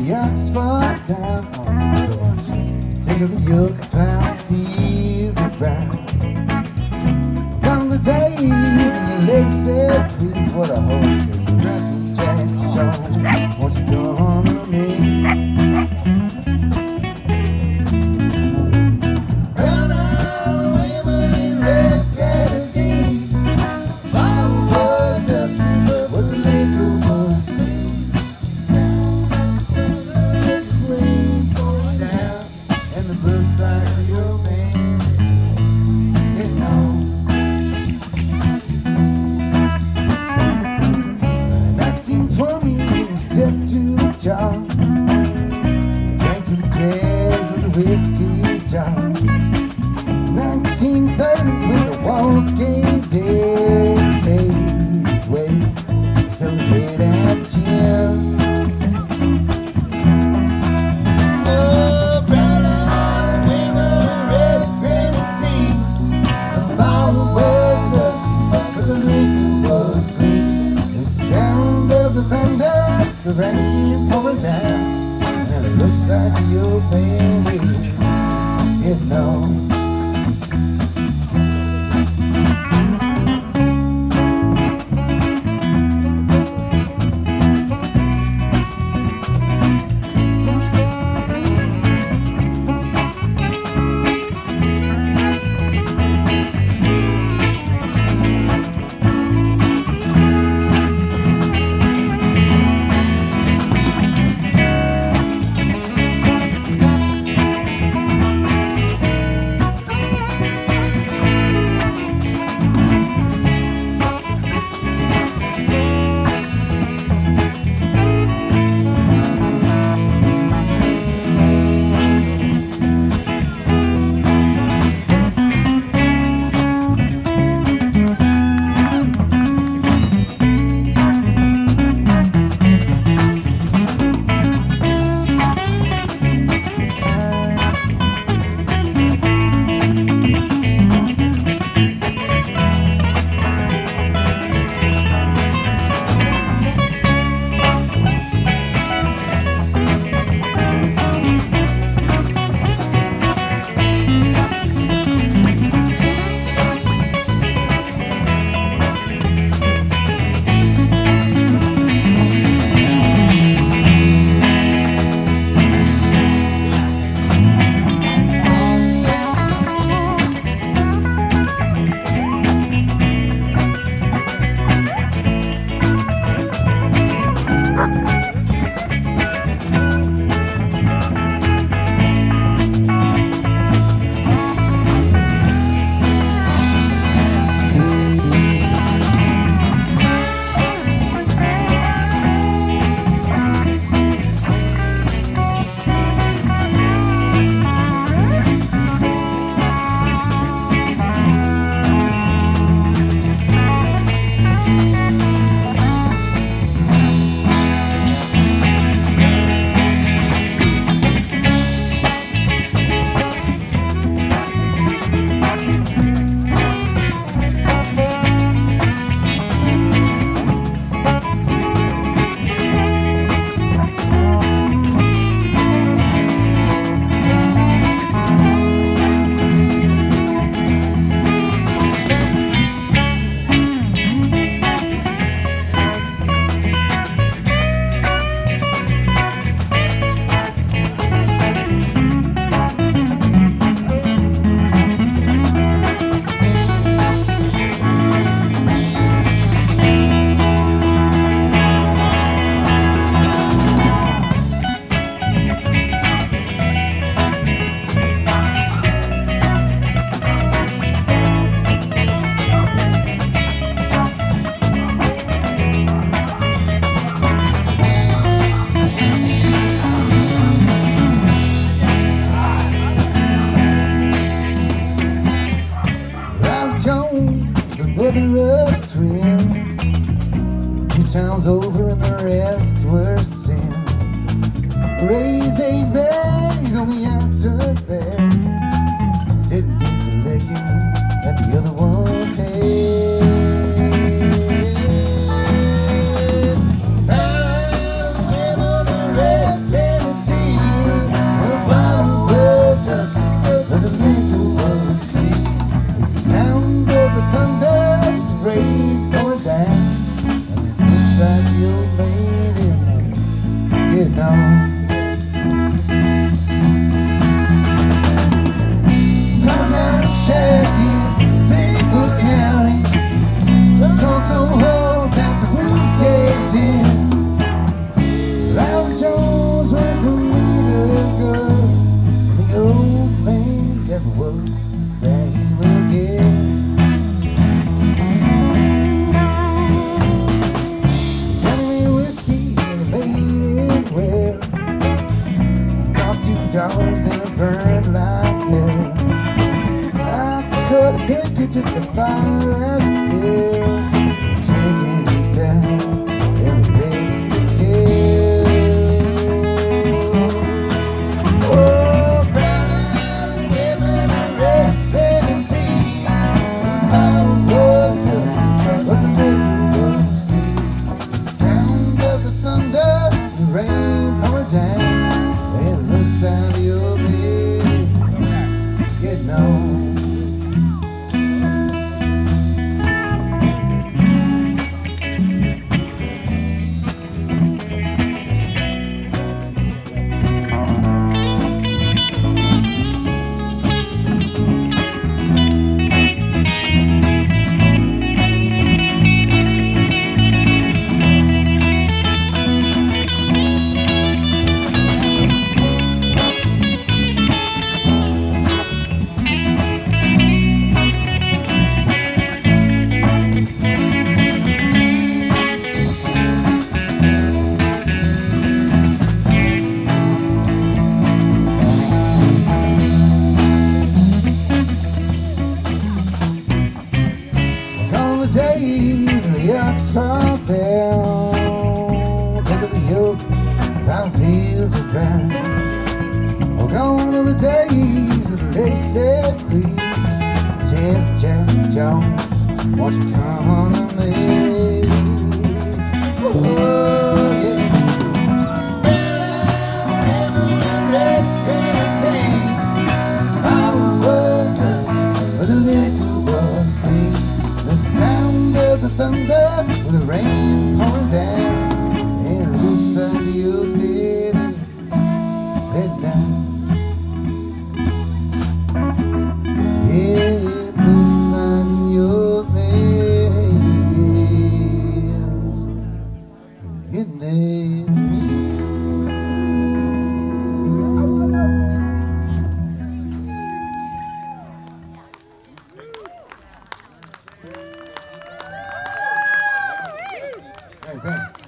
the Oxford down. Oh, thank you so much. Tickle the yoke pile feels around. Gone the days and the lady said, please, what a hostess. Retro Jack Jones, won't you come to me? Brown eyed women in red grenadine. Bottle was dusty, but what the liquor was clean going down, and the blues like your man, you know. 1920, when he stepped to the jar, drank to the dregs of the whiskey jar. 1930s, when the walls came down, paved his way to celebrate at Jim. Oh, brown-eyed women in red grenadine. The bottle was dusty, but the liquor was clean. The sound of the thunder, the rain pouring down, and it looks like the old man is getting on. brother of twins, 2 towns over and the rest were sins. Raised 8 bags on the afterbed, didn't get the licking that the other ones had. Brown women in red the old man is getting on. Tumble down the shack in Bayford County. Saw some hole that the roof caved in. Larry Jones went to meet a girl, and the old man never was the same again. Dogs and it burned like hell. I could hit you just to find that still drinking it down and be ready to kill. Oh, brown eyed women and red and tea. Bottle was just, but the liquor was green. The sound of the thunder, the rain pouring down. And the old baby getting on. Days of the Oxford town, take of the yoke, down fields of brown. Oh, gone are the days of the lady set freeze. Jim Jack Jones, won't you come on to me? Oh, yeah. Red and tan, bottle was dust, but the liquor was clean. The sound of the thunder with the rain pouring down, and it looks like the old baby's head down. Yeah, it looks like the old man is getting there. Hey, thanks.